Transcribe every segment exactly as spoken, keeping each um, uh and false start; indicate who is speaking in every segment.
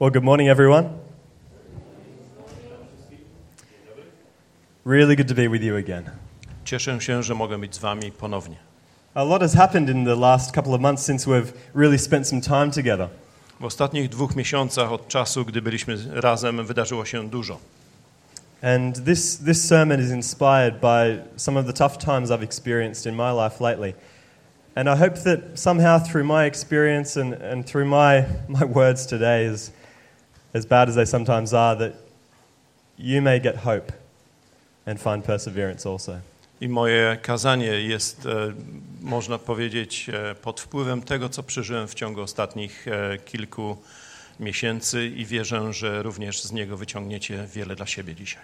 Speaker 1: Well, good morning, everyone. Really good to be with you again.
Speaker 2: Cieszę się, że mogę być z wami ponownie.
Speaker 1: A lot has happened in the last couple of months since we've really spent some time together.
Speaker 2: W ostatnich dwóch miesiącach od czasu, gdy byliśmy razem, wydarzyło się dużo.
Speaker 1: And this, this sermon is inspired by some of the tough times I've experienced in my life lately. And I hope that somehow through my experience and, and through my, my words today, as, as bad as they sometimes are, that you may get hope and find perseverance also.
Speaker 2: I moje kazanie jest, e, można powiedzieć, e, pod wpływem tego, co przeżyłem w ciągu ostatnich e, kilku miesięcy i wierzę, że również z niego wyciągniecie wiele dla siebie dzisiaj.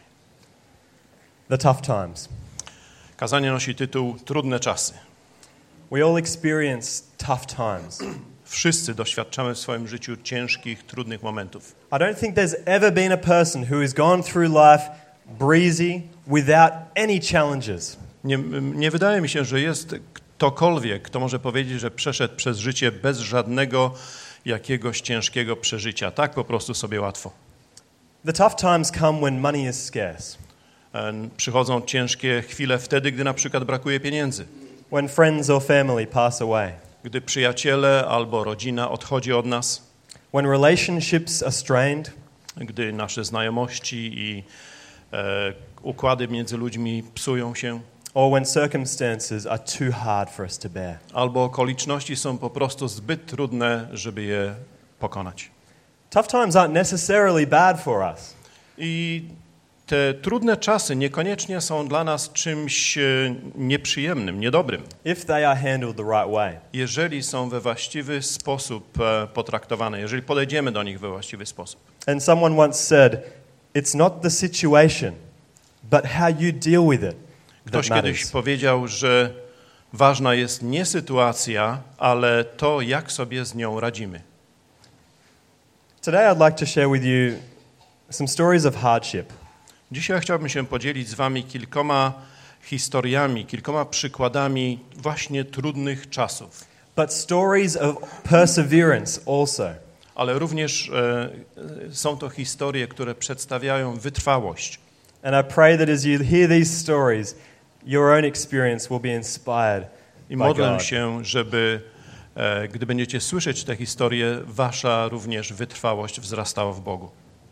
Speaker 1: The tough times.
Speaker 2: Kazanie nosi tytuł Trudne czasy.
Speaker 1: We all experience tough times.
Speaker 2: Wszyscy doświadczamy w swoim życiu ciężkich, trudnych momentów.
Speaker 1: I don't think there's ever been a person who has gone through life breezy without any challenges.
Speaker 2: Nie, nie wydaje mi się, że jest ktokolwiek, kto może powiedzieć, że przeszedł przez życie bez żadnego jakiegoś ciężkiego przeżycia. Tak po prostu sobie łatwo.
Speaker 1: The tough times come when money is scarce.
Speaker 2: Przychodzą ciężkie chwile wtedy, gdy na przykład brakuje pieniędzy.
Speaker 1: When friends or family pass away.
Speaker 2: Gdy przyjaciele albo rodzina odchodzi od nas.
Speaker 1: When relationships are strained.
Speaker 2: Gdy nasze znajomości i e, układy między ludźmi psują się.
Speaker 1: Or when circumstances are too hard for us to bear.
Speaker 2: Albo okoliczności są po prostu zbyt trudne, żeby je pokonać.
Speaker 1: Tough times aren't necessarily bad for us.
Speaker 2: I te trudne czasy niekoniecznie są dla nas czymś nieprzyjemnym, niedobrym.
Speaker 1: If they are handled the right way.
Speaker 2: Jeżeli są we właściwy sposób potraktowane, jeżeli podejdziemy do nich we właściwy sposób.
Speaker 1: And someone once said, it's not the situation, but how you deal with it.
Speaker 2: Ktoś kiedyś powiedział, że ważna jest nie sytuacja, ale to, jak sobie z nią radzimy.
Speaker 1: Today I'd like to share with you some stories of hardship.
Speaker 2: Dzisiaj chciałbym się podzielić z wami kilkoma historiami, kilkoma przykładami właśnie trudnych czasów.
Speaker 1: But stories of perseverance also.
Speaker 2: Ale również e, są to historie, które przedstawiają wytrwałość.
Speaker 1: And I pray that as you hear these stories, your own experience will be inspired
Speaker 2: I
Speaker 1: by
Speaker 2: modlę
Speaker 1: God.
Speaker 2: się, żeby e, gdy będziecie słyszeć te historie, wasza również wytrwałość wzrastała w Bogu.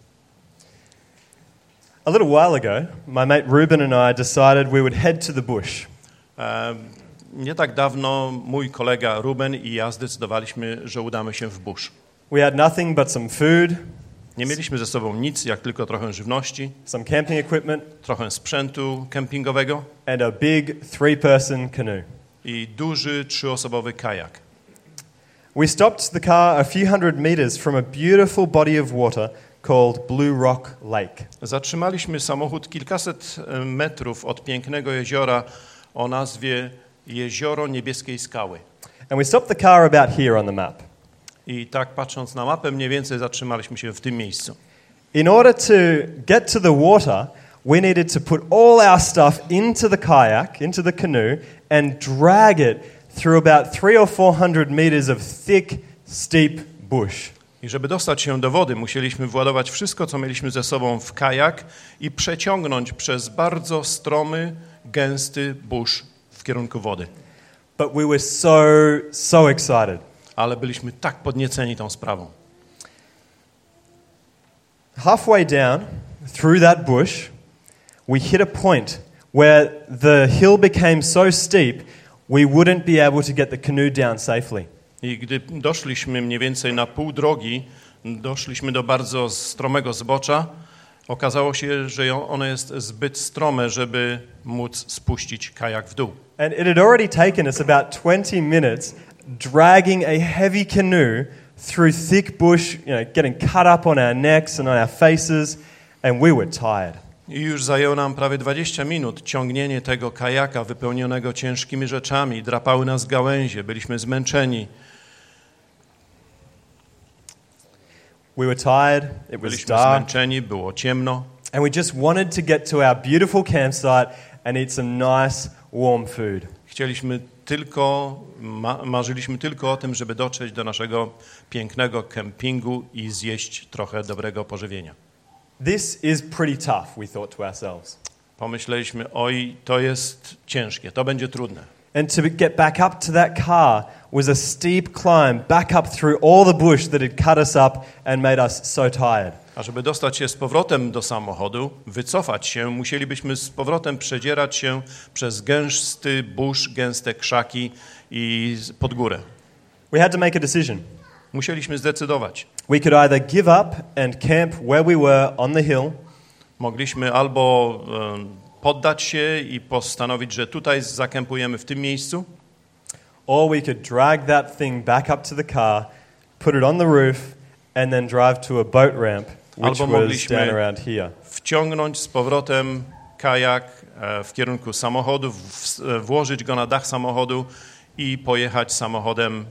Speaker 1: A little while ago, my mate Ruben and I decided we would head to the bush.
Speaker 2: E, nie tak dawno mój kolega Ruben i ja zdecydowaliśmy, że udamy się w bush.
Speaker 1: We had nothing but some food,
Speaker 2: Nie mieliśmy ze sobą nic, jak tylko trochę żywności,
Speaker 1: some camping equipment,
Speaker 2: trochę sprzętu kempingowego
Speaker 1: and a big three-person canoe.
Speaker 2: i duży trzyosobowy kajak.
Speaker 1: We stopped the car a few hundred meters from a beautiful body of water called Blue Rock Lake.
Speaker 2: Zatrzymaliśmy samochód kilkaset metrów od pięknego jeziora o nazwie Jezioro Niebieskiej Skały.
Speaker 1: And we stopped the car about here on the map.
Speaker 2: I tak patrząc na mapę, mniej więcej zatrzymaliśmy się w tym miejscu.
Speaker 1: In order to get to the water, we needed to put all our stuff into the kayak, into the canoe, and drag it through about three or four hundred meters of thick, steep bush.
Speaker 2: I żeby dostać się do wody, musieliśmy władować wszystko, co mieliśmy ze sobą w kajak i przeciągnąć przez bardzo stromy, gęsty burz w kierunku wody.
Speaker 1: But we were so, so excited.
Speaker 2: Ale byliśmy tak podnieceni tą sprawą.
Speaker 1: Halfway down through that bush, we hit a point where the hill became so steep we wouldn't be able to get the canoe down safely.
Speaker 2: I gdy doszliśmy mniej więcej na pół drogi, doszliśmy do bardzo stromego zbocza, okazało się, że ono jest zbyt strome, żeby móc spuścić kajak w dół.
Speaker 1: And it had already taken us about twenty minutes dragging a heavy canoe through thick bush, you know, getting cut up on our necks and on our faces, and we were tired.
Speaker 2: I już zajęło nam prawie dwadzieścia minut ciągnienie tego kajaka wypełnionego ciężkimi rzeczami. Drapały nas gałęzie, byliśmy zmęczeni.
Speaker 1: We were tired, it was
Speaker 2: Byliśmy
Speaker 1: dark,
Speaker 2: zmęczeni, było ciemno.
Speaker 1: and we just wanted to get to our beautiful campsite and eat some nice warm food.
Speaker 2: Chcieliśmy tylko, ma, marzyliśmy tylko o tym, żeby dotrzeć do naszego pięknego kempingu i zjeść trochę dobrego pożywienia.
Speaker 1: This is pretty tough, we thought to ourselves.
Speaker 2: Pomyśleliśmy, oj, to jest ciężkie, to będzie trudne.
Speaker 1: And to get back up to that car was a steep climb back up through all the bush that had cut us up and made us so tired.
Speaker 2: A żeby dostać się z powrotem do samochodu, wycofać się, musielibyśmy z powrotem przedzierać się przez gęsty burz, gęste krzaki i pod górę.
Speaker 1: We had to make a decision.
Speaker 2: Musieliśmy zdecydować.
Speaker 1: We could either give up and camp where we were on the hill,
Speaker 2: Mogliśmy albo um, poddać się i postanowić, że tutaj zakempujemy w tym miejscu,
Speaker 1: or we could drag that thing back up to the car, put it on the roof, and then drive to a boat ramp, which
Speaker 2: Albo
Speaker 1: was
Speaker 2: mogliśmy
Speaker 1: down around here.
Speaker 2: wciągnąć z powrotem kajak e, w kierunku samochodu, w, e, włożyć go na dach samochodu i pojechać samochodem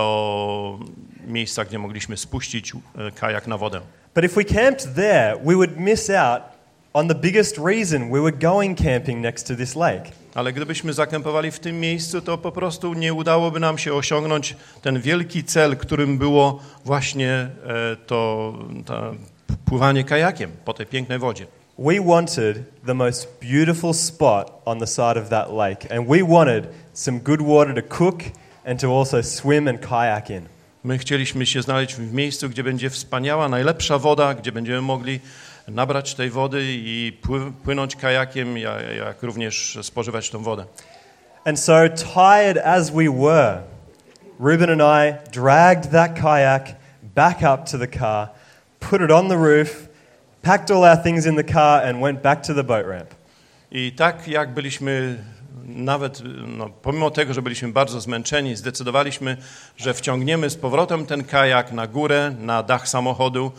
Speaker 2: do miejsca, gdzie mogliśmy spuścić e, kajak na wodę.
Speaker 1: But if we camped there, we would miss out on the biggest reason we were going camping next to this lake.
Speaker 2: Ale gdybyśmy zakempowali w tym miejscu, to po prostu nie udałoby nam się osiągnąć ten wielki cel, którym było właśnie e, to, to pływanie kajakiem po tej pięknej wodzie.
Speaker 1: We wanted the most beautiful spot on the side of that lake, and we wanted some good water to cook and to also swim and kayak in.
Speaker 2: My chcieliśmy się znaleźć w miejscu, gdzie będzie wspaniała, najlepsza woda, gdzie będziemy mogli nabrać tej wody i płynąć kajakiem, jak również spożywać tą wodę.
Speaker 1: And so, tired as we were, Ruben and I dragged that kayak back up to the car, put it on the roof, packed all our things in the car and went back to the boat ramp.
Speaker 2: I tak jak byliśmy, nawet no, pomimo tego, że byliśmy bardzo zmęczeni, zdecydowaliśmy, że wciągniemy z powrotem ten kajak na górę, na dach samochodu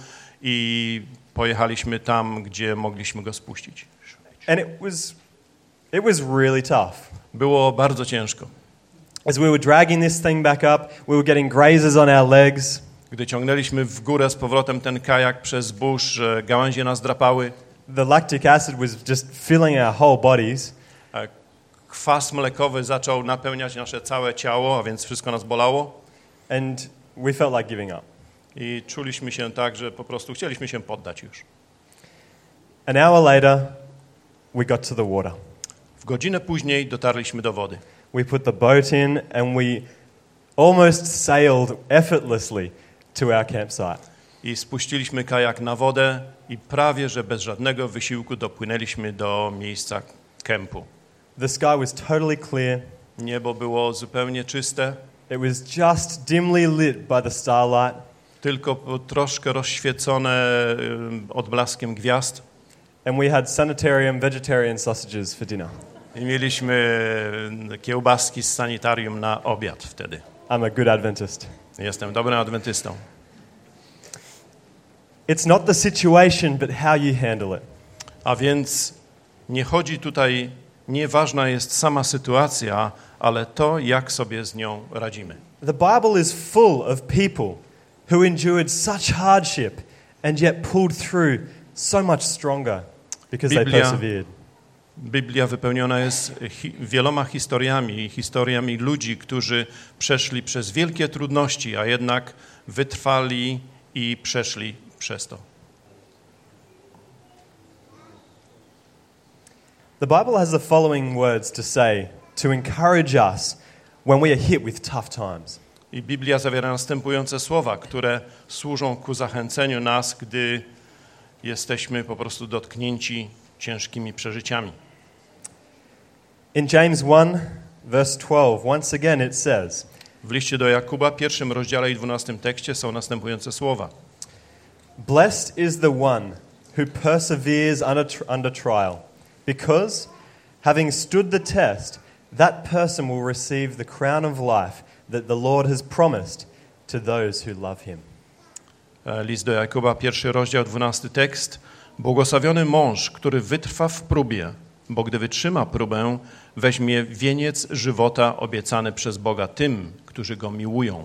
Speaker 2: i pojechaliśmy tam, gdzie mogliśmy go spuścić.
Speaker 1: And it was, it was really tough.
Speaker 2: Było bardzo ciężko.
Speaker 1: As we were dragging this thing back up, we were getting grazes on our legs.
Speaker 2: Gdy ciągnęliśmy w górę z powrotem ten kajak przez burz, gałęzie nas drapały.
Speaker 1: The lactic acid was just filling our whole bodies.
Speaker 2: Kwas mlekowy zaczął napełniać nasze całe ciało, a więc wszystko nas bolało.
Speaker 1: And we felt like giving up.
Speaker 2: I czuliśmy się tak, że po prostu chcieliśmy się poddać już.
Speaker 1: An hour later, we got to the water.
Speaker 2: W godzinę później dotarliśmy do wody.
Speaker 1: We put the boat in and we almost sailed effortlessly to our campsite.
Speaker 2: I spuściliśmy kajak na wodę i prawie, że bez żadnego wysiłku dopłynęliśmy do miejsca kempu.
Speaker 1: The sky was totally clear.
Speaker 2: Niebo było zupełnie czyste.
Speaker 1: It was just dimly lit by the starlight.
Speaker 2: Tylko troszkę rozświecone odblaskiem gwiazd.
Speaker 1: And we had sanitarium vegetarian sausages for dinner.
Speaker 2: I mieliśmy kiełbaski z sanitarium na obiad wtedy.
Speaker 1: I'm a good Adventist.
Speaker 2: Jestem dobrym adwentystą.
Speaker 1: It's not the situation, but how you handle it.
Speaker 2: A więc nie chodzi tutaj, nieważna jest sama sytuacja, ale to, jak sobie z nią radzimy.
Speaker 1: The Bible is full of people who endured such hardship and yet pulled through so much stronger because they
Speaker 2: Biblia,
Speaker 1: persevered.
Speaker 2: Biblia wypełniona jest hi, wieloma historiami, historiami ludzi, którzy przeszli przez wielkie trudności, a jednak wytrwali i przeszli przez to.
Speaker 1: The Bible has the following words to say to encourage us when we are hit with tough times.
Speaker 2: I Biblia zawiera następujące słowa, które służą ku zachęceniu nas, gdy jesteśmy po prostu dotknięci ciężkimi przeżyciami.
Speaker 1: In James one, verse twelve, once again it says,
Speaker 2: W liście do Jakuba, pierwszym rozdziale i dwunastym tekście są następujące słowa.
Speaker 1: Blessed is the one who perseveres under, under trial, because, having stood the test, that person will receive the crown of life that the Lord has promised to those who love him.
Speaker 2: List do Jakuba, pierwszy rozdział, dwunasty tekst. Błogosławiony mąż, który wytrwa w próbie, bo gdy wytrzyma próbę, weźmie wieniec żywota obiecany przez Boga tym, którzy Go miłują.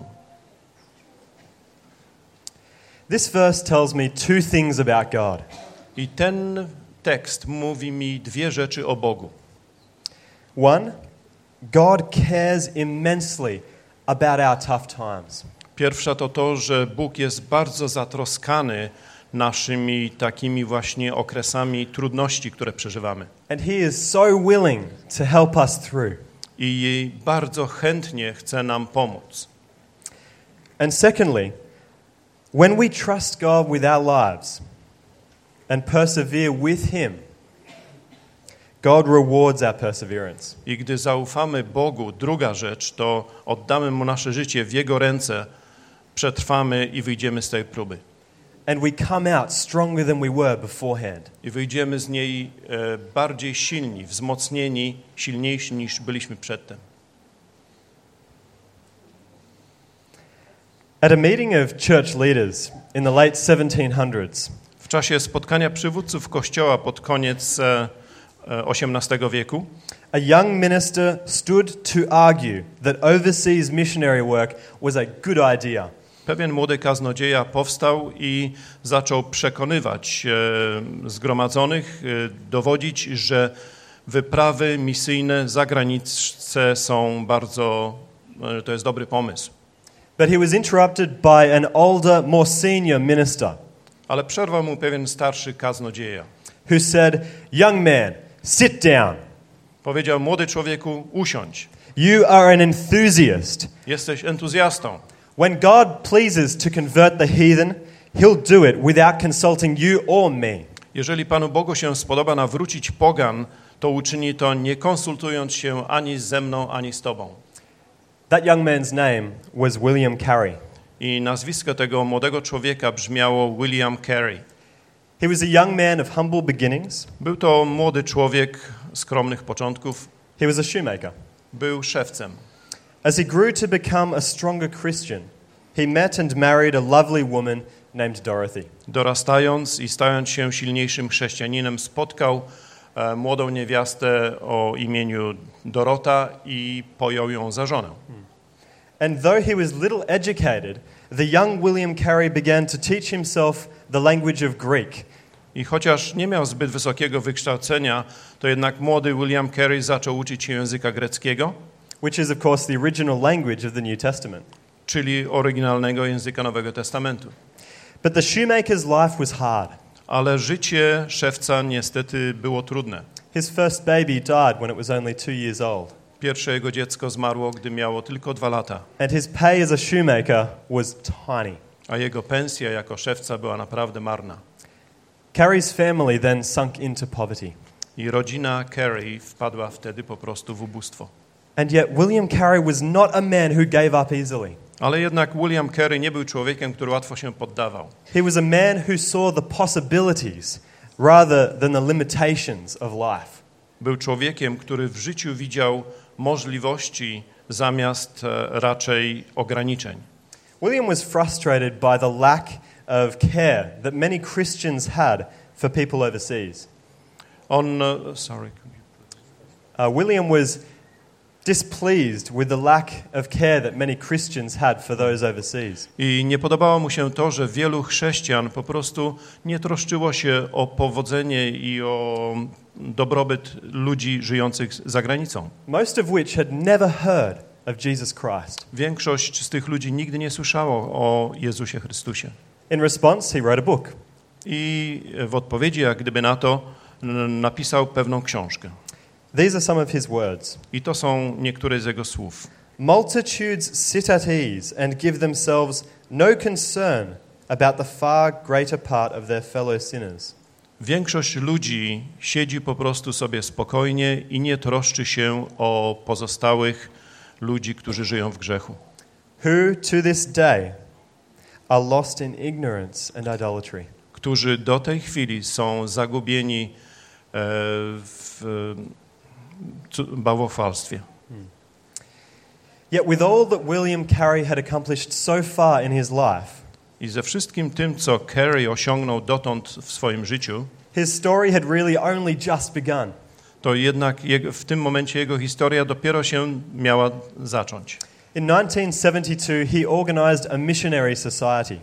Speaker 1: This verse tells me two things about God.
Speaker 2: I ten tekst mówi mi dwie rzeczy o Bogu.
Speaker 1: One, God cares immensely about our tough times.
Speaker 2: Pierwsza to to, że Bóg jest bardzo zatroskany naszymi takimi właśnie okresami trudności, które przeżywamy.
Speaker 1: And he is so willing to help us through.
Speaker 2: I bardzo chętnie chce nam pomóc.
Speaker 1: And secondly, when we trust God with our lives and persevere with him, God rewards our perseverance.
Speaker 2: I gdy zaufamy Bogu, druga rzecz, to oddamy Mu nasze życie w Jego ręce, przetrwamy i wyjdziemy z tej próby.
Speaker 1: And we come out stronger than we were beforehand.
Speaker 2: I wyjdziemy z niej e, bardziej silni, wzmocnieni, silniejsi niż byliśmy przedtem.
Speaker 1: At a meeting of church leaders in the late seventeen hundreds,
Speaker 2: W czasie spotkania przywódców Kościoła pod koniec e, e, osiemnastego wieku
Speaker 1: a young minister stood to argue that overseas missionary work was a good idea.
Speaker 2: pewien młody kaznodzieja powstał i zaczął przekonywać e, zgromadzonych, e, dowodzić, że wyprawy misyjne za granicę są bardzo, e, to jest dobry pomysł.
Speaker 1: But he was interrupted by an older, more senior minister
Speaker 2: Ale przerwał mu pewien starszy kaznodzieja.
Speaker 1: who said, "Young man, sit down.
Speaker 2: Powiedział: młody człowieku, usiądź.
Speaker 1: You are an enthusiast.
Speaker 2: Jesteś entuzjastą.
Speaker 1: When God pleases to convert the heathen, he'll do it without consulting you or me."
Speaker 2: Jeżeli Panu Bogu się spodoba nawrócić pogan, to uczyni to nie konsultując się ani ze mną, ani z Tobą.
Speaker 1: That young man's name was William Carey.
Speaker 2: I nazwisko tego młodego człowieka brzmiało William Carey.
Speaker 1: He was a young man of humble beginnings.
Speaker 2: Był to młody człowiek skromnych początków.
Speaker 1: He was a shoemaker.
Speaker 2: Był szewcem.
Speaker 1: As he grew to become a stronger Christian, he met and married a lovely woman named Dorothy.
Speaker 2: Dorastając i stając się silniejszym chrześcijaninem, spotkał e, młodą niewiastę o imieniu Dorota i pojął ją za żonę.
Speaker 1: And though he was little educated, the young William Carey began to teach himself the language of Greek.
Speaker 2: I chociaż nie miał zbyt wysokiego wykształcenia, to jednak młody William Carey zaczął uczyć się języka greckiego,
Speaker 1: which is, of course, the original language of the New Testament.
Speaker 2: czyli oryginalnego języka Nowego Testamentu.
Speaker 1: But the shoemaker's life was hard.
Speaker 2: Ale życie szewca niestety było trudne.
Speaker 1: His first baby died when it was only two years old.
Speaker 2: Pierwsze jego dziecko zmarło, gdy miało tylko dwa lata,
Speaker 1: And his pay as a shoemaker was tiny.
Speaker 2: a jego pensja jako szewca była naprawdę marna.
Speaker 1: Carey's family then sunk into poverty.
Speaker 2: I rodzina Carey wpadła wtedy po prostu w ubóstwo.
Speaker 1: And yet William Carey was not a man who gave up easily.
Speaker 2: Ale jednak William Carey nie był człowiekiem, który łatwo się poddawał.
Speaker 1: He was a man who saw the possibilities rather than the limitations of life.
Speaker 2: Był człowiekiem, który w życiu widział możliwości zamiast e, raczej ograniczeń.
Speaker 1: William was frustrated by the lack of care that many Christians had for people overseas.
Speaker 2: On, uh, sorry.
Speaker 1: Uh, William was displeased with the lack of care that many Christians had for those overseas.
Speaker 2: I nie podobało mu się to, że wielu chrześcijan po prostu nie troszczyło się o powodzenie i o dobrobyt ludzi żyjących za granicą.
Speaker 1: Most of which had never heard of Jesus Christ.
Speaker 2: Większość z tych ludzi nigdy nie słyszało o Jezusie Chrystusie.
Speaker 1: In response, he wrote a book.
Speaker 2: I w odpowiedzi, jak gdyby na to, n- napisał pewną książkę.
Speaker 1: These are some of his words.
Speaker 2: I to są niektóre z jego słów.
Speaker 1: Multitudes sit at ease and give themselves no concern about the far greater part of their fellow sinners.
Speaker 2: Większość ludzi siedzi po prostu sobie spokojnie i nie troszczy się o pozostałych ludzi, którzy żyją w grzechu.
Speaker 1: Who to this day are lost in ignorance and idolatry.
Speaker 2: Którzy do tej chwili są zagubieni e, w cu- bałwochwalstwie.
Speaker 1: Yet with all that William Carey had accomplished so far in his life,
Speaker 2: I ze wszystkim tym, co Carey osiągnął dotąd w swoim życiu,
Speaker 1: his story had really only just begun.
Speaker 2: to jednak jego, w tym momencie jego historia dopiero się miała zacząć.
Speaker 1: In nineteen seventy-two, he organized a missionary society.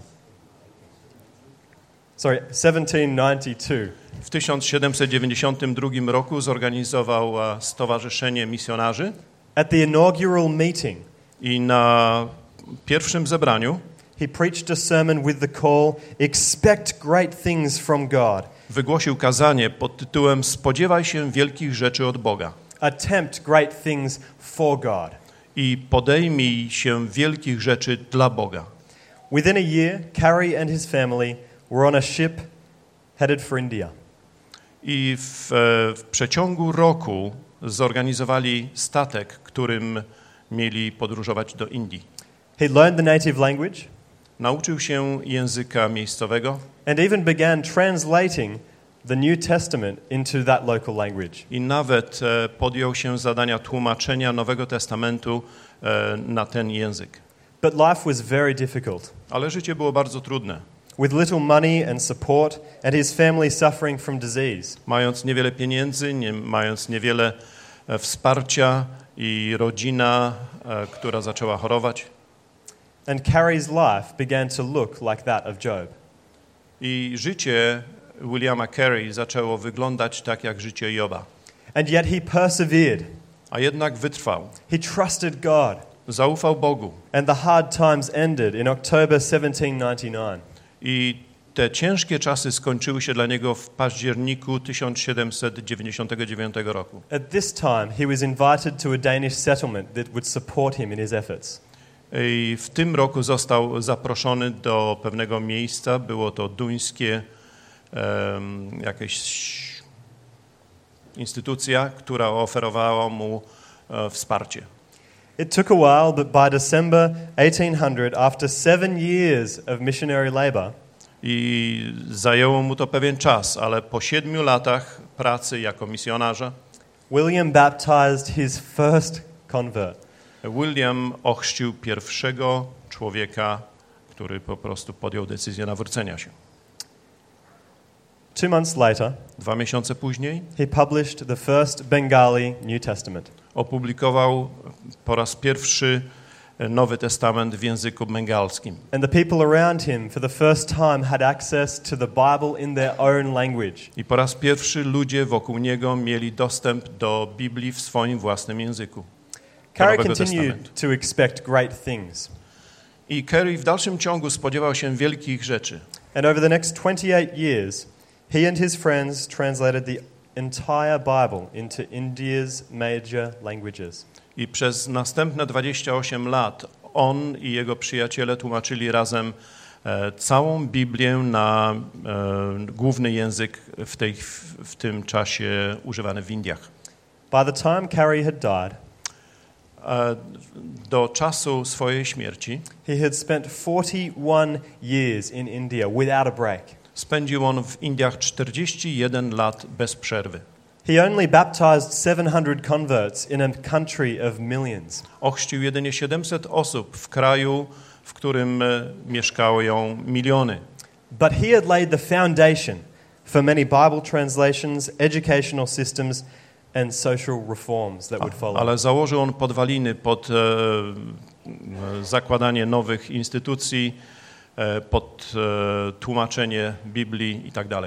Speaker 1: Sorry, seventeen ninety-two.
Speaker 2: W tysiąc siedemset dziewięćdziesiątym drugim roku zorganizował e, Stowarzyszenie Misjonarzy
Speaker 1: At the inaugural meeting,
Speaker 2: I na pierwszym zebraniu
Speaker 1: he preached a sermon with the call, "Expect great things from God."
Speaker 2: wygłosił kazanie pod tytułem Spodziewaj się wielkich rzeczy od Boga
Speaker 1: Attempt great things for God.
Speaker 2: i podejmij się wielkich rzeczy dla Boga.
Speaker 1: Within a year, Carey and his family were on a ship headed for India.
Speaker 2: I w, w przeciągu roku zorganizowali statek, którym mieli podróżować do Indii.
Speaker 1: He learned the native language
Speaker 2: Nauczył się języka miejscowego
Speaker 1: and even began translating the New Testament into that local language.
Speaker 2: i nawet e, podjął się zadania tłumaczenia Nowego Testamentu e, na ten język.
Speaker 1: But life was very difficult.
Speaker 2: Ale życie było bardzo trudne.
Speaker 1: With little money and support and his family suffering from disease.
Speaker 2: Mając niewiele pieniędzy, nie, mając niewiele e, wsparcia i rodzina, e, która zaczęła chorować.
Speaker 1: And Carey's life began to look like that of Job.
Speaker 2: I życie Williama Carey zaczęło wyglądać tak jak życie Joba.
Speaker 1: And yet he persevered.
Speaker 2: A jednak wytrwał.
Speaker 1: He trusted God.
Speaker 2: Zaufał Bogu.
Speaker 1: And the hard times ended in October seventeen ninety-nine.
Speaker 2: I te ciężkie czasy skończyły się dla niego w październiku tysiąc siedemset dziewięćdziesiątego dziewiątego roku.
Speaker 1: At this time, he was invited to a Danish settlement that would support him in his efforts.
Speaker 2: I w tym roku został zaproszony do pewnego miejsca. Było to duńskie um, jakieś instytucja, która oferowała mu uh, wsparcie.
Speaker 1: It took a while, but by December eighteen hundred, after seven years of missionary labor,
Speaker 2: I zajęło mu to pewien czas, ale po siedmiu latach pracy jako misjonarza
Speaker 1: William baptized his first convert.
Speaker 2: William ochrzcił pierwszego człowieka, który po prostu podjął decyzję nawrócenia się.
Speaker 1: Two months later,
Speaker 2: Dwa miesiące później
Speaker 1: he published the first Bengali New Testament.
Speaker 2: opublikował po raz pierwszy Nowy Testament w języku bengalskim.
Speaker 1: And the people around him for the first time had access to the Bible in their own language.
Speaker 2: I po raz pierwszy ludzie wokół niego mieli dostęp do Biblii w swoim własnym języku.
Speaker 1: Carey
Speaker 2: Nowego
Speaker 1: continued
Speaker 2: Testamentu.
Speaker 1: to expect great things.
Speaker 2: I Carey w dalszym ciągu spodziewał się wielkich rzeczy.
Speaker 1: And over the next twenty-eight years, he and his friends translated the entire Bible into India's major languages.
Speaker 2: I przez następne dwadzieścia osiem lat on i jego przyjaciele tłumaczyli razem e, całą Biblię na e, główny język w, tej, w tym czasie używany w Indiach.
Speaker 1: By the time Carey had died,
Speaker 2: E, do czasu swojej śmierci
Speaker 1: he had spent forty-one years in India without a break.
Speaker 2: spędził on w Indiach czterdzieści jeden lat bez przerwy.
Speaker 1: He only baptized seven hundred converts in a country of millions.
Speaker 2: Ochrzcił jedynie siedemset osób w kraju, w którym e, mieszkają miliony.
Speaker 1: But he had laid the foundation for many Bible translations, educational systems, and social reforms that would follow.
Speaker 2: Ale założył on podwaliny pod e, e, zakładanie nowych instytucji, e, pod e, tłumaczenie Biblii i tak dalej.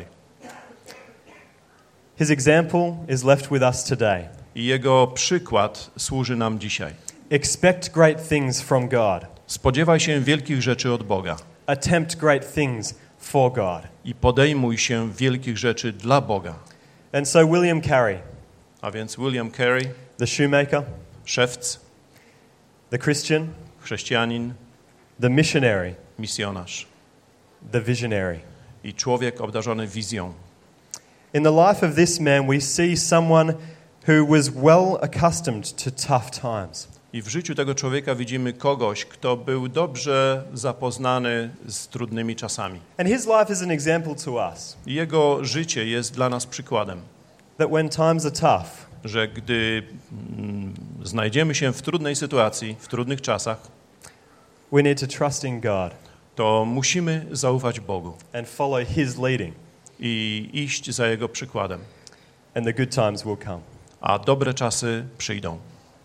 Speaker 1: His example is left with us today.
Speaker 2: I jego przykład służy nam dzisiaj.
Speaker 1: Expect great things from God.
Speaker 2: Spodziewaj się wielkich rzeczy od Boga
Speaker 1: Attempt great things for God.
Speaker 2: i podejmuj się wielkich rzeczy dla Boga.
Speaker 1: And so William Carey,
Speaker 2: A więc William Carey,
Speaker 1: the shoemaker,
Speaker 2: szewc,
Speaker 1: the Christian,
Speaker 2: chrześcijanin,
Speaker 1: the missionary,
Speaker 2: misjonarz
Speaker 1: the visionary.
Speaker 2: i człowiek obdarzony wizją.
Speaker 1: In the life of this man, we see someone who was well accustomed to tough times.
Speaker 2: I w życiu tego człowieka widzimy kogoś, kto był dobrze zapoznany z trudnymi czasami.
Speaker 1: And his life is an example to us
Speaker 2: I jego życie jest dla nas przykładem,
Speaker 1: that when times are tough,
Speaker 2: że gdy mm, znajdziemy się w trudnej sytuacji, w trudnych czasach,
Speaker 1: we need to trust in God
Speaker 2: to musimy zaufać Bogu
Speaker 1: and follow his leading,
Speaker 2: i iść za Jego przykładem,
Speaker 1: and the good times will come.
Speaker 2: a dobre czasy przyjdą.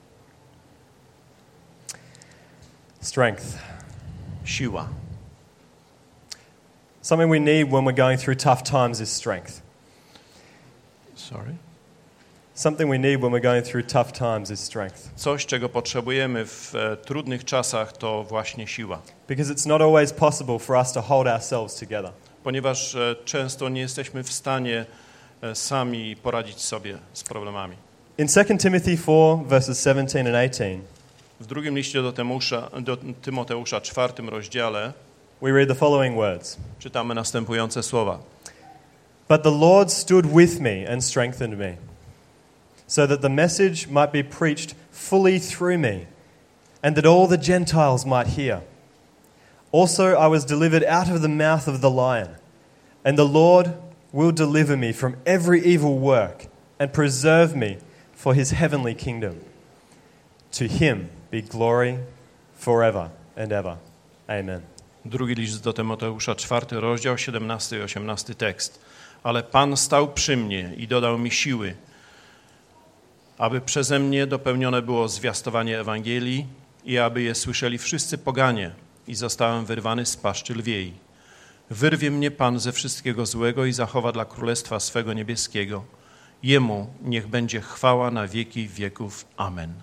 Speaker 1: Strength.
Speaker 2: Siła.
Speaker 1: Something we need when we're going through tough times is strength.
Speaker 2: Sorry.
Speaker 1: Something we need when we're going through tough times is strength.
Speaker 2: Coś, czego potrzebujemy w e, trudnych czasach, to właśnie siła.
Speaker 1: Because it's not always possible for us to hold ourselves together.
Speaker 2: Ponieważ e, często nie jesteśmy w stanie e, sami poradzić sobie z problemami.
Speaker 1: In Second Timothy four, verses seventeen and eighteen,
Speaker 2: W drugim liście do, Tymusza, do Tymoteusza, czwartym rozdziale,
Speaker 1: we read the following words.
Speaker 2: czytamy następujące słowa.
Speaker 1: But the Lord stood with me and strengthened me, so that the message might be preached fully through me, and that all the Gentiles might hear. Also I was delivered out of the mouth of the lion, and the Lord will deliver me from every evil work and preserve me for his heavenly kingdom. To him be glory forever and ever. Amen.
Speaker 2: Drugi list do Tymoteusza, czwarty rozdział, siedemnasty i osiemnasty tekst. Ale Pan stał przy mnie i dodał mi siły, aby przeze mnie dopełnione było zwiastowanie Ewangelii i aby je słyszeli wszyscy poganie i zostałem wyrwany z paszczy lwiej. Wyrwie mnie Pan ze wszystkiego złego i zachowa dla Królestwa swego niebieskiego. Jemu niech będzie chwała na wieki wieków. Amen.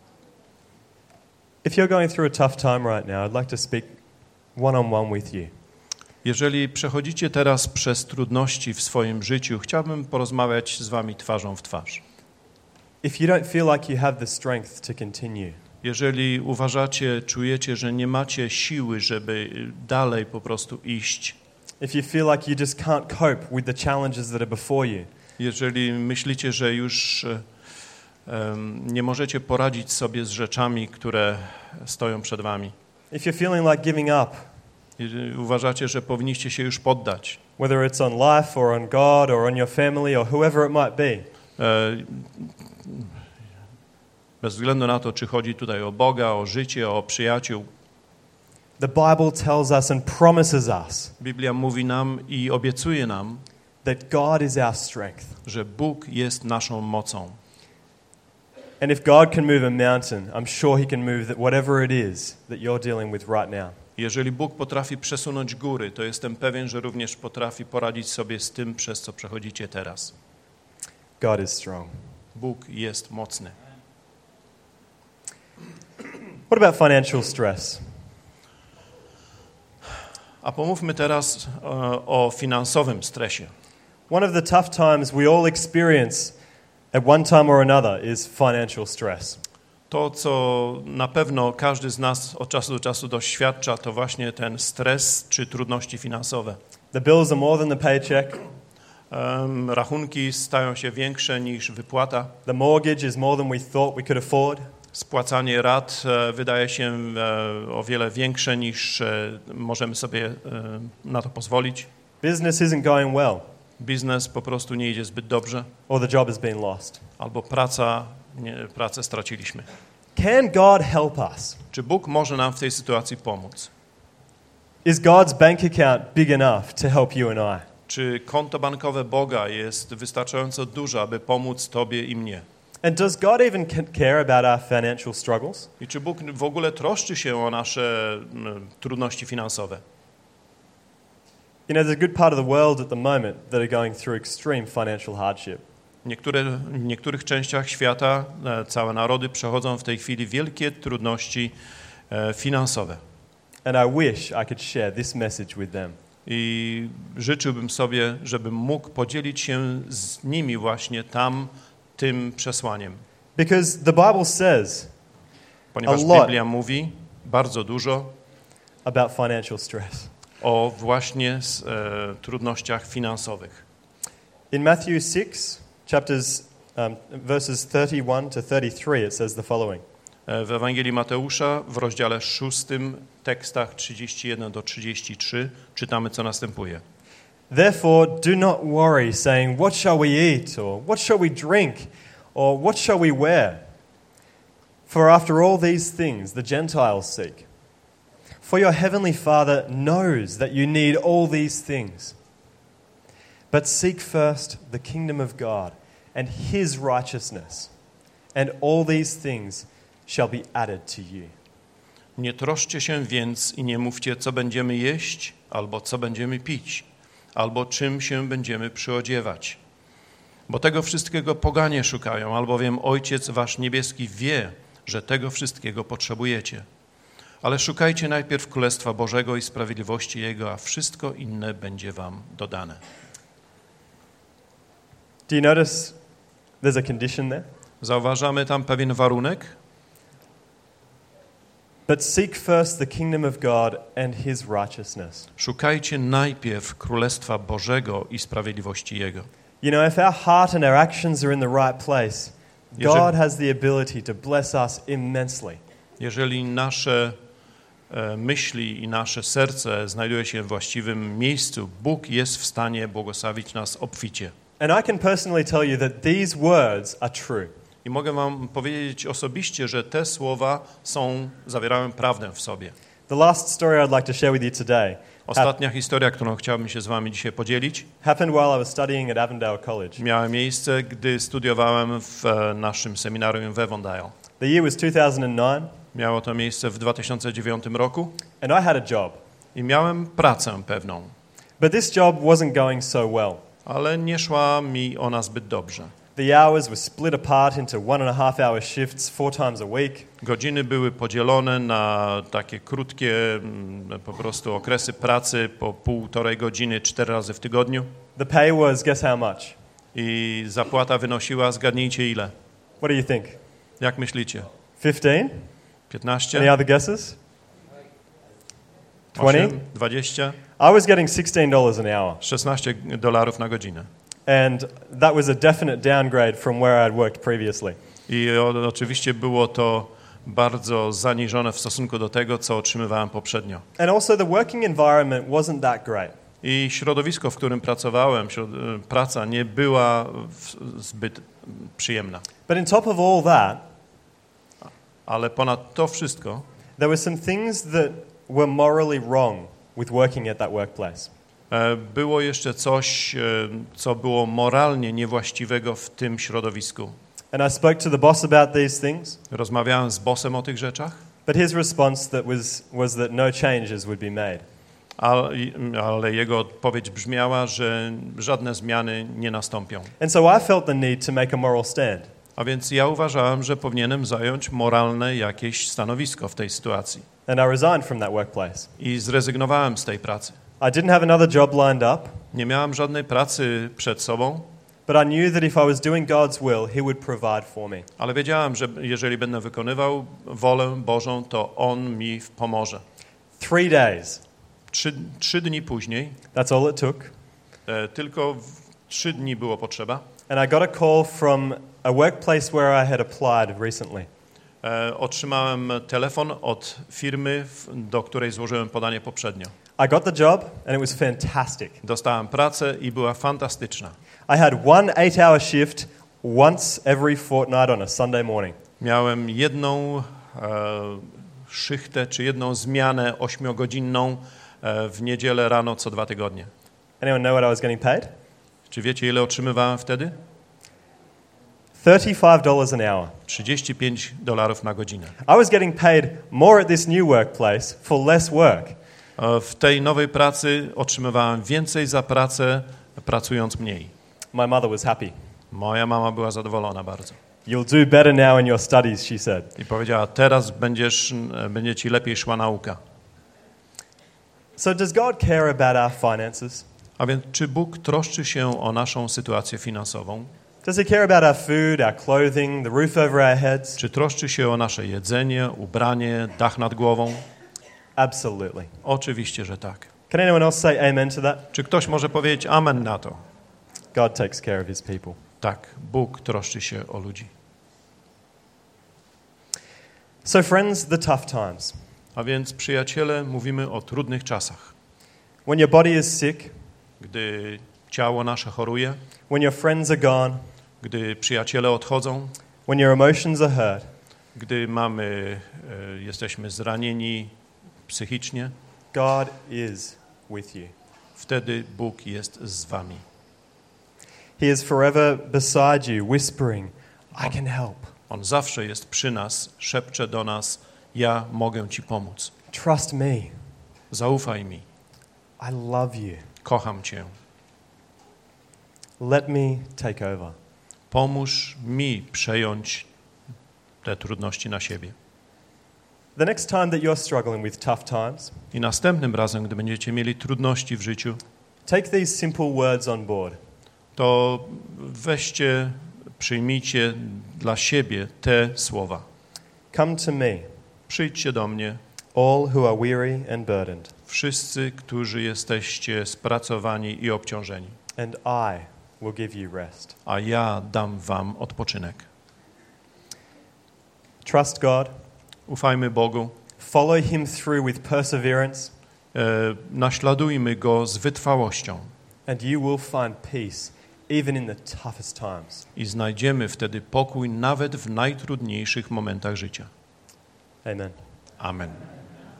Speaker 1: If you're going through a tough time right now, I'd like to speak one-on-one with you.
Speaker 2: Jeżeli przechodzicie teraz przez trudności w swoim życiu, chciałbym porozmawiać z wami twarzą w twarz.
Speaker 1: If you don't feel like you have the strength to continue,
Speaker 2: Jeżeli uważacie, czujecie, że nie macie siły, żeby dalej po prostu iść,
Speaker 1: if you feel like you just can't cope with the challenges that are before you,
Speaker 2: jeżeli myślicie, że już um, nie możecie poradzić sobie z rzeczami, które stoją przed wami,
Speaker 1: if you're feeling like giving up,
Speaker 2: jeżeli uważacie, że powinniście się już poddać,
Speaker 1: whether it's on life or on God or on your family or whoever it might be,
Speaker 2: e, bez względu na to, czy chodzi tutaj o Boga, o życie, o przyjaciół,
Speaker 1: the Bible tells us and promises us
Speaker 2: Biblia mówi nam i obiecuje nam,
Speaker 1: that God is our strength.
Speaker 2: że Bóg jest naszą mocą.
Speaker 1: And if God can move a mountain, I'm sure he can move that whatever it is that you're dealing with right now.
Speaker 2: Jeżeli Bóg potrafi przesunąć góry, to jestem pewien, że również potrafi poradzić sobie z tym, przez co przechodzicie teraz.
Speaker 1: God is strong.
Speaker 2: Bóg jest mocny.
Speaker 1: What about financial stress?
Speaker 2: A pomówmy teraz e, o finansowym stresie.
Speaker 1: One of the tough times we all experience at one time or another is financial stress.
Speaker 2: To, co na pewno każdy z nas od czasu do czasu doświadcza, to właśnie ten stres czy trudności finansowe.
Speaker 1: The bills are more than the paycheck.
Speaker 2: Um, rachunki stają się większe niż wypłata.
Speaker 1: The mortgage is more than we thought we could afford.
Speaker 2: Spłacanie rat e, wydaje się e, o wiele większe niż e, możemy sobie e, na to pozwolić.
Speaker 1: Business isn't going well,
Speaker 2: Biznes po prostu nie idzie zbyt dobrze,
Speaker 1: or the job has been lost.
Speaker 2: albo praca, nie, pracę straciliśmy.
Speaker 1: Can God help us?
Speaker 2: Czy Bóg może nam w tej sytuacji pomóc?
Speaker 1: Is God's bank account big enough to help you and I?
Speaker 2: Czy konto bankowe Boga jest wystarczająco duże, aby pomóc Tobie i mnie?
Speaker 1: And does God even care about our financial struggles?
Speaker 2: I czy Bóg w ogóle troszczy się o nasze mm, trudności finansowe?
Speaker 1: You know, there's a good part of the world at the moment that are going through extreme financial hardship.
Speaker 2: Niektóre, w niektórych częściach świata e, całe narody przechodzą w tej chwili wielkie trudności e, finansowe.
Speaker 1: And I wish I could share this message with them.
Speaker 2: I życzyłbym sobie, żebym mógł podzielić się z nimi właśnie tam tym przesłaniem.
Speaker 1: Because the Bible says
Speaker 2: Ponieważ
Speaker 1: a lot
Speaker 2: Biblia mówi bardzo dużo
Speaker 1: about financial stress.
Speaker 2: o właśnie e, trudnościach finansowych.
Speaker 1: In Matthew six, chapters um, verses thirty-one to thirty-three, it says the following.
Speaker 2: E, w Ewangelii Mateusza w rozdziale szóstym, tekstach trzydzieści jeden do trzydziestu trzech czytamy, co następuje.
Speaker 1: Therefore, do not worry, saying, what shall we eat, or what shall we drink, or what shall we wear? For after all these things the Gentiles seek. For your heavenly Father knows that you need all these things. But seek first the kingdom of God and his righteousness, and all these things shall be added to you.
Speaker 2: Nie troszcie się więc i nie mówcie, co będziemy jeść, albo co będziemy pić, albo czym się będziemy przyodziewać. Bo tego wszystkiego poganie szukają, albowiem Ojciec wasz niebieski wie, że tego wszystkiego potrzebujecie. Ale szukajcie najpierw Królestwa Bożego i sprawiedliwości Jego, a wszystko inne będzie wam dodane.
Speaker 1: Do you notice there's a condition there?
Speaker 2: Zauważamy tam pewien warunek.
Speaker 1: But seek first the kingdom of God and his righteousness.
Speaker 2: Szukajcie najpierw Królestwa Bożego i sprawiedliwości Jego.
Speaker 1: You know, if our heart and our actions are in the right place, God has the ability to bless us immensely.
Speaker 2: Jeżeli nasze e, myśli i nasze serce znajduje się w właściwym miejscu, Bóg jest w stanie błogosławić nas obficie.
Speaker 1: And I can personally tell you that these words are true.
Speaker 2: I mogę wam powiedzieć osobiście, że te słowa są, zawierają prawdę w sobie.
Speaker 1: The last story I'd like to share with you today
Speaker 2: Ostatnia historia, którą chciałbym się z wami dzisiaj podzielić,
Speaker 1: happened while I was studying at Avondale College.
Speaker 2: miała miejsce, gdy studiowałem w e, naszym seminarium w Avondale.
Speaker 1: The year was two thousand nine,
Speaker 2: Miało to miejsce w dwa tysiące dziewiątym roku
Speaker 1: and I had a job.
Speaker 2: i miałem pracę pewną,
Speaker 1: But this job wasn't going so well.
Speaker 2: ale nie szła mi ona zbyt dobrze.
Speaker 1: The hours were split apart into one and a half hour shifts four times a week.
Speaker 2: Godziny były podzielone na takie krótkie mm, po prostu okresy pracy po półtorej godziny, cztery razy w tygodniu.
Speaker 1: The pay was, guess how much?
Speaker 2: I zapłata wynosiła, zgadnijcie ile?
Speaker 1: What do you think?
Speaker 2: Jak myślicie?
Speaker 1: fifteen? Any
Speaker 2: piętnaście?
Speaker 1: other guesses? twenty?
Speaker 2: osiem? dwadzieścia?
Speaker 1: I was getting sixteen dollars an hour.
Speaker 2: szesnaście dolarów na godzinę.
Speaker 1: And that was a definite downgrade from where I had worked previously.
Speaker 2: I o, oczywiście było to bardzo zaniżone w stosunku do tego, co otrzymywałem poprzednio.
Speaker 1: And also the working environment wasn't that great.
Speaker 2: I środowisko, w którym pracowałem, środ- praca nie była w- zbyt przyjemna.
Speaker 1: But on top of all that,
Speaker 2: Ale ponad to wszystko
Speaker 1: there were some things that were morally wrong with working at that workplace.
Speaker 2: e, było jeszcze coś, e, co było moralnie niewłaściwego w tym środowisku.
Speaker 1: And I spoke to the boss about these things,
Speaker 2: Rozmawiałem z bossem o tych rzeczach,
Speaker 1: but his response that was, was that no changes would be made.
Speaker 2: ale, ale jego odpowiedź brzmiała, że żadne zmiany nie nastąpią.
Speaker 1: And so I felt the need to make a moral stand.
Speaker 2: A więc ja uważałem, że powinienem zająć moralne jakieś stanowisko w tej sytuacji.
Speaker 1: And I resigned from that workplace.
Speaker 2: I zrezygnowałem z tej pracy.
Speaker 1: I didn't have another job lined up,
Speaker 2: Nie miałem żadnej pracy przed sobą,
Speaker 1: but I knew that if I was doing God's will, He would provide for me.
Speaker 2: ale wiedziałem, że jeżeli będę wykonywał wolę Bożą, to On mi pomoże.
Speaker 1: Three days,
Speaker 2: Trzy, trzy dni później,
Speaker 1: that's all it took,
Speaker 2: e, tylko w, trzy dni było potrzeba,
Speaker 1: and I got a call from a workplace where I had applied recently.
Speaker 2: e, otrzymałem telefon od firmy, w, do której złożyłem podanie poprzednio.
Speaker 1: I got the job, and it was fantastic.
Speaker 2: Dostałem pracę i była fantastyczna.
Speaker 1: I had one eight-hour shift once every fortnight on a Sunday morning.
Speaker 2: Miałem jedną e, szychtę, czy jedną zmianę ośmiogodzinną e, w niedzielę rano co dwa tygodnie.
Speaker 1: Anyone know what I was getting paid?
Speaker 2: Czy wiecie, ile otrzymywałem wtedy?
Speaker 1: thirty-five dollars an hour.
Speaker 2: trzydzieści pięć dolarów na godzinę.
Speaker 1: I was getting paid more at this new workplace for less work.
Speaker 2: E, W tej nowej pracy otrzymywałem więcej za pracę, pracując mniej.
Speaker 1: My mother was happy.
Speaker 2: Moja mama była zadowolona bardzo.
Speaker 1: You'll do better now in your studies, she said.
Speaker 2: I powiedziała, teraz będziesz, e, będzie ci lepiej szła nauka.
Speaker 1: So does God care about our finances?
Speaker 2: A więc czy Bóg troszczy się o naszą sytuację finansową?
Speaker 1: Does He care about our food, our clothing, the roof over our heads?
Speaker 2: Czy troszczy się o nasze jedzenie, ubranie, dach nad głową?
Speaker 1: Absolutely.
Speaker 2: Oczywiście, że tak.
Speaker 1: Can anyone else say amen to that?
Speaker 2: Czy ktoś może powiedzieć amen na to?
Speaker 1: God takes care of His people.
Speaker 2: Tak, Bóg troszczy się o ludzi.
Speaker 1: So friends, the tough times.
Speaker 2: A więc, przyjaciele, mówimy o trudnych czasach.
Speaker 1: When your body is sick,
Speaker 2: Gdy ciało nasze choruje,
Speaker 1: when your friends are gone,
Speaker 2: gdy przyjaciele odchodzą,
Speaker 1: when your emotions are hurt,
Speaker 2: gdy mamy, e, jesteśmy zranieni psychicznie,
Speaker 1: God is with you.
Speaker 2: wtedy Bóg jest z wami.
Speaker 1: He is forever beside you, whispering, I can help.
Speaker 2: On zawsze jest przy nas, szepcze do nas, ja mogę ci pomóc.
Speaker 1: Trust me.
Speaker 2: Zaufaj mi,
Speaker 1: I love you.
Speaker 2: kocham cię.
Speaker 1: Let me take over.
Speaker 2: Pomóż mi przejąć te trudności na siebie.
Speaker 1: The next time that you're struggling with tough times,
Speaker 2: I następnym razem, gdy będziecie mieli trudności w życiu,
Speaker 1: take these simple words on board.
Speaker 2: to weźcie, przyjmijcie dla siebie te słowa.
Speaker 1: Come to me,
Speaker 2: Przyjdźcie do mnie,
Speaker 1: all who are weary and burdened,
Speaker 2: wszyscy, którzy jesteście spracowani i obciążeni,
Speaker 1: and I will give you rest.
Speaker 2: a ja dam wam odpoczynek.
Speaker 1: Trust God,
Speaker 2: Ufajmy Bogu,
Speaker 1: follow him through with perseverance,
Speaker 2: e, naśladujmy Go z wytrwałością
Speaker 1: and you will find peace even in the toughest times.
Speaker 2: i znajdziemy wtedy pokój nawet w najtrudniejszych momentach życia.
Speaker 1: Amen.
Speaker 2: Amen.